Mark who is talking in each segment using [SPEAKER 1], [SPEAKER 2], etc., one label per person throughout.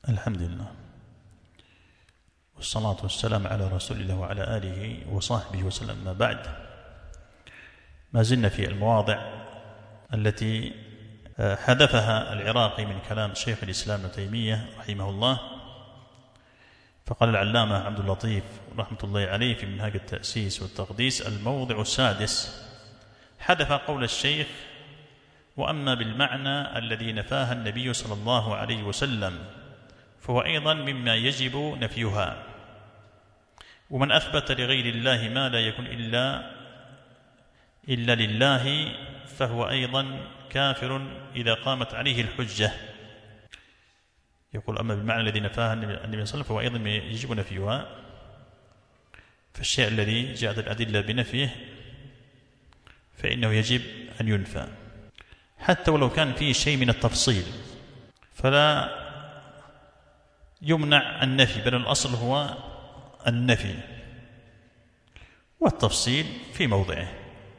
[SPEAKER 1] الحمد لله والصلاة والسلام على رسول الله وعلى آله وصحبه وسلم. ما بعد، ما زلنا في المواضع التي حذفها العراقي من كلام شيخ الإسلام ابن تيمية رحمه الله. فقال العلامة عبد اللطيف رحمة الله عليه في منهاج التأسيس والتقديس: الموضع السادس حذف قول الشيخ: وأما بالمعنى الذي نفاها النبي صلى الله عليه وسلم فهو أيضا مما يجب نفيها، ومن أثبت لغير الله ما لا يكون إلا لله فهو أيضا كافر إذا قامت عليه الحجة. يقول: أما بالمعنى الذي نفاها النبي صلى الله عليه وسلم فهو أيضا يجب نفيها. فالشيء الذي جاءت الأدلة بنفيه فإنه يجب أن ينفى، حتى ولو كان فيه شيء من التفصيل فلا يمنع النفي، بل الأصل هو النفي والتفصيل في موضعه.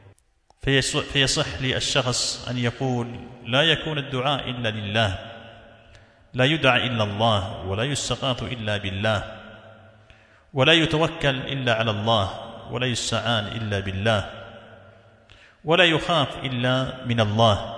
[SPEAKER 1] فيصح للشخص أن يقول: لا يكون الدعاء إلا لله، لا يدعى إلا الله، ولا يستغاث إلا بالله، ولا يتوكل إلا على الله، ولا يستعان إلا بالله، ولا يخاف إلا من الله.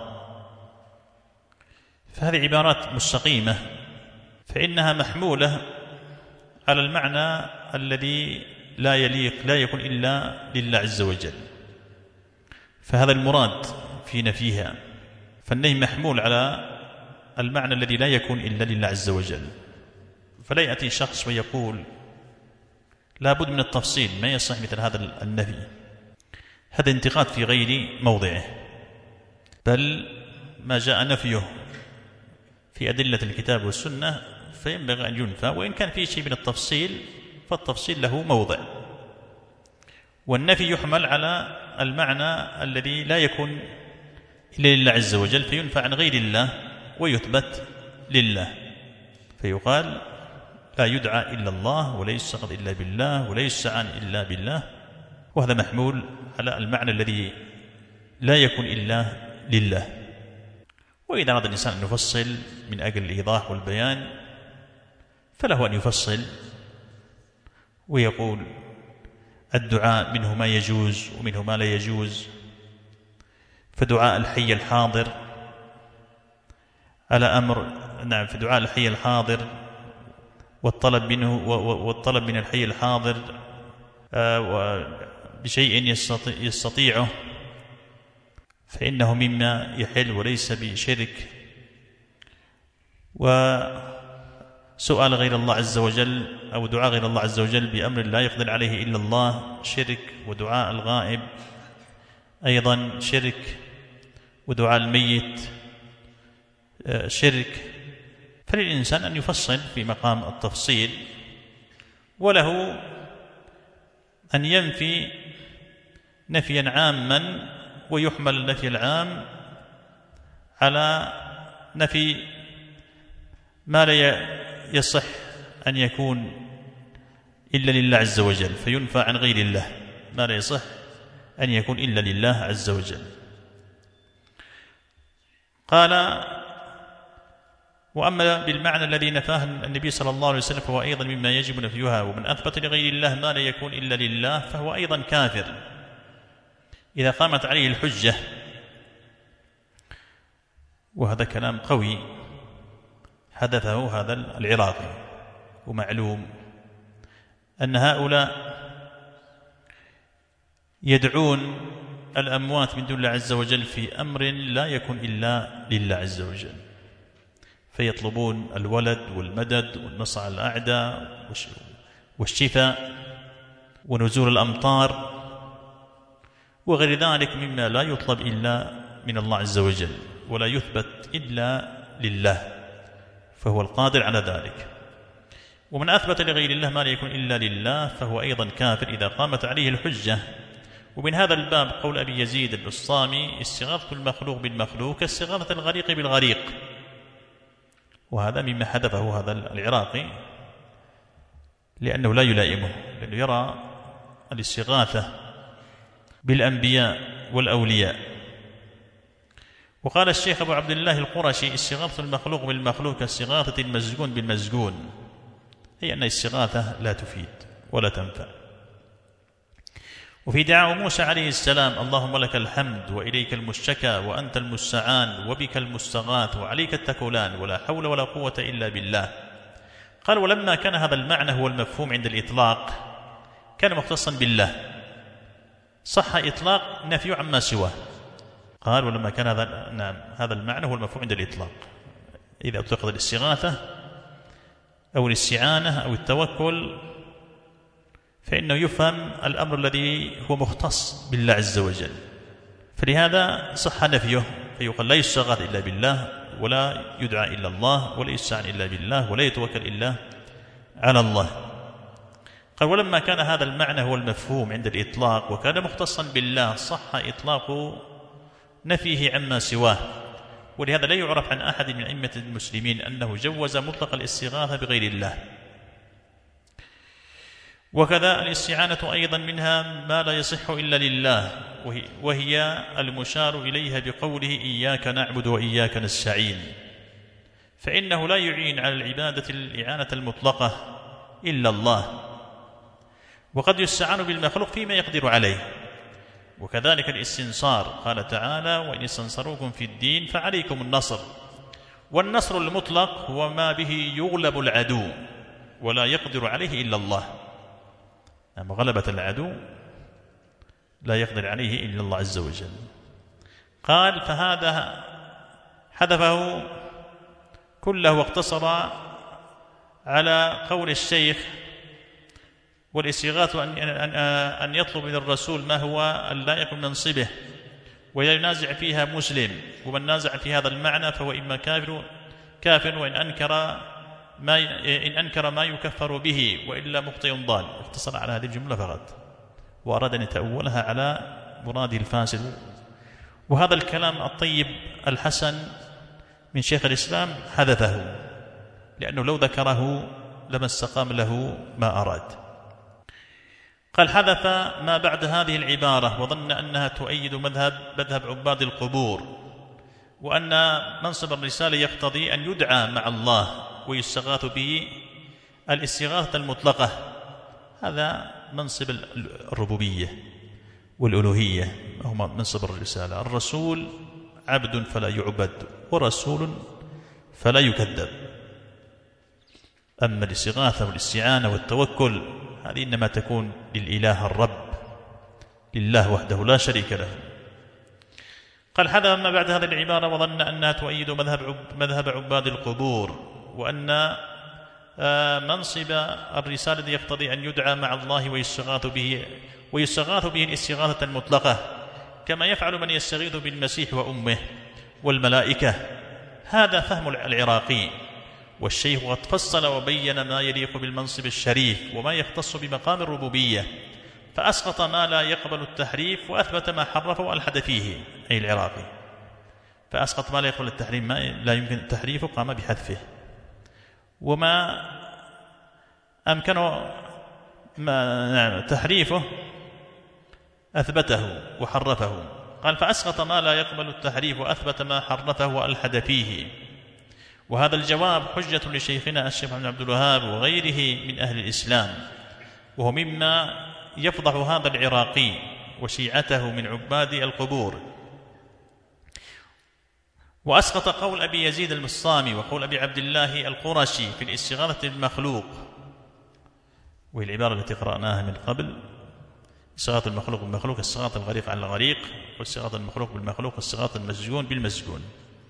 [SPEAKER 1] فهذه عبارات مستقيمة، فإنها محمولة على المعنى الذي لا يليق، لا يكون إلا لله عز وجل، فهذا المراد في نفيها. فالنهي محمول على المعنى الذي لا يكون إلا لله عز وجل. فلا يأتي شخص ويقول لا بد من التفصيل، ما يصح مثل هذا النفي. هذا انتقاد في غير موضعه، بل ما جاء نفيه في أدلة الكتاب والسنة فينبغي أن ينفى، وإن كان فيه شيء من التفصيل فالتفصيل له موضع. والنفي يحمل على المعنى الذي لا يكون إلا لله عز وجل فينفى عن غير الله ويثبت لله، فيقال: لا يدعى إلا الله، ولا يستغاث إلا بالله، ولا يستعان إلا بالله. وهذا محمول على المعنى الذي لا يكون إلا لله. وإذا أراد الإنسان أن يفصل من أجل الإيضاح والبيان فله أن يفصل ويقول: الدعاء منه ما يجوز ومنه ما لا يجوز. فدعاء الحي الحاضر على أمر، نعم، في دعاء الحي الحاضر والطلب من الحي الحاضر بشيء يستطيعه فإنه مما يحل وليس بشرك. وسؤال غير الله عز وجل أو دعاء غير الله عز وجل بأمر لا يقدر عليه إلا الله شرك، ودعاء الغائب أيضا شرك، ودعاء الميت شرك. فللإنسان أن يفصل في مقام التفصيل، وله أن ينفي نفيا عاما ويحمل النفي العام على نفي ما لا يصح أن يكون إلا لله عز وجل فينفى عن غير الله، ما لا يصح أن يكون إلا لله عز وجل. قال: وأما بالمعنى الذي نفاه النبي صلى الله عليه وسلم فهو أيضا مما يجب نفيها، ومن أثبت لغير الله ما لا يكون إلا لله فهو أيضا كافر إذا قامت عليه الحجة. وهذا كلام قوي حدثه هذا العراقي. ومعلوم أن هؤلاء يدعون الأموات من دون الله عز وجل في أمر لا يكون إلا لله عز وجل، فيطلبون الولد والمدد والنصر على الأعداء والشفاء ونزول الأمطار وغير ذلك مما لا يطلب إلا من الله عز وجل ولا يثبت إلا لله، فهو القادر على ذلك. ومن أثبت لغير الله ما لا يكون إلا لله فهو أيضا كافر إذا قامت عليه الحجة. ومن هذا الباب قول أبي يزيد البسطامي: استغاثة المخلوق بالمخلوق كاستغاثة الغريق بالغريق. وهذا مما حدثه هذا العراقي، لأنه لا يلائمه، لأنه يرى الاستغاثة بالأنبياء والأولياء وقال الشيخ أبو عبد الله القرشي: استغاثة المخلوق بالمخلوق كاستغاثة المسجون بالمسجون، هي أن الاستغاثة لا تفيد ولا تنفع. وفي دعاء موسى عليه السلام: اللهم لك الحمد وإليك المشتكى وأنت المستعان وبك المستغاث وعليك التكلان ولا حول ولا قوة إلا بالله. قال: ولما كان هذا المعنى هو المفهوم عند الإطلاق كان مختصا بالله، صح إطلاق نفي عما سواه. قال: ولما كان هذا المعنى هو المفهوم عند الإطلاق، إذا أطلقت الاستغاثة أو الاستعانة أو التوكل فإنه يفهم الأمر الذي هو مختص بالله عز وجل، فلهذا صح نفيه، فيقال: لا يستغاث إلا بالله، ولا يدعى إلا الله، ولا يستعان إلا بالله، ولا يتوكل إلا على الله. قال: ولما كان هذا المعنى هو المفهوم عند الإطلاق وكان مختصا بالله صح إطلاق نفيه عما سواه. ولهذا لا يعرف عن أحد من أئمة المسلمين أنه جوز مطلق الاستغاثة بغير الله. وكذا الاستعانة أيضا منها ما لا يصح إلا لله، وهي المشار إليها بقوله: إياك نعبد وإياك نستعين، فإنه لا يعين على العبادة الإعانة المطلقة إلا الله، وقد يستعان بالمخلوق فيما يقدر عليه. وكذلك الاستنصار، قال تعالى: وإن استنصروكم في الدين فعليكم النصر. والنصر المطلق هو ما به يغلب العدو ولا يقدر عليه إلا الله، أما غلبة العدو لا يقدر عليه إلا الله عز وجل. قال: فهذا حذفه كله واقتصر على قول الشيخ: والاستغاثة أن يطلب من الرسول ما هو اللائق من منصبه وينازع فيها مسلم، ومن نازع في هذا المعنى فهو إما كافر وإن أنكر ما يكفر به، وإلا مخطئ ضال. اختصر على هذه الجملة فقط، وأراد أن يتأولها على مراده الفاسد. وهذا الكلام الطيب الحسن من شيخ الإسلام حذفه، لأنه لو ذكره لما استقام له ما أراد. قال: حذف ما بعد هذه العبارة وظن أنها تؤيد مذهب عباد القبور، وأن منصب الرسالة يقتضي أن يدعى مع الله ويستغاث به الاستغاثة المطلقة. هذا منصب الربوبية والألوهية، هو منصب الرسالة. الرسول عبد فلا يعبد، ورسول فلا يكذب. أما الاستغاثة والاستعانة والتوكل هذه إنما تكون للإله الرب، لله وحده لا شريك له. قال: حذف ما بعد هذه العبارة وظن أنها تؤيد مذهب عباد القبور، وأن منصب الرسالة يقتضي أن يدعى مع الله ويستغاث به الاستغاثة المطلقة، كما يفعل من يستغيث بالمسيح وأمه والملائكة. هذا فهم العراقي، والشيخ قد فصل وبين ما يليق بالمنصب الشريف وما يختص بمقام الربوبية، فأسقط ما لا يقبل التحريف وأثبت ما حرف وألحد فيه، أي العراقي. فأسقط ما لا يقبل التحريف، ما لا يمكن تحريفه قام بحذفه، وما أمكنه تحريفه أثبته وحرفه. قال: فأسقط ما لا يقبل التحريف وأثبت ما حرفه وألحد فيه. وهذا الجواب حجة لشيخنا الشيخ محمد عبد الوهاب وغيره من أهل الإسلام، وهو مما يفضح هذا العراقي وشيعته من عباد القبور. وأسقط قول أبي يزيد المصامي وقول أبي عبد الله القرشي في الاستغاثة بالمخلوق، وهي العبارة التي قرأناها من قبل: استغاثة المخلوق بالمخلوق، استغاثة الغريق على الغريق، واستغاثة المخلوق بالمخلوق، استغاثة المسجون بالمسجون.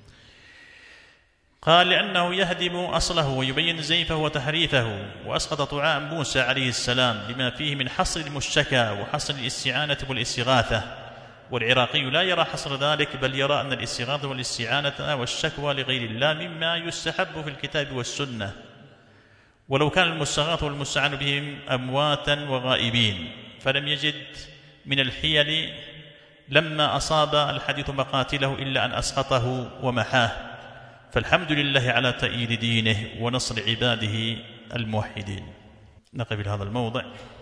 [SPEAKER 1] قال: لأنه يهدم أصله ويبين زيفه وتحريفه. وأسقط طعاء موسى عليه السلام لما فيه من حصر المشتكى وحصر الاستعانة والاستغاثة. والعراقي لا يرى حصر ذلك، بل يرى أن الاستغاثة والاستعانة والشكوى لغير الله مما يستحب في الكتاب والسنة، ولو كان المستغاث والمستعان بهم أمواتا وغائبين، فلم يجد من الحيل لما أصاب الحديث مقاتله إلا أن أسقطه ومحاه. فالحمد لله على تأييد دينه ونصر عباده الموحدين. نقف إلى هذا الموضع.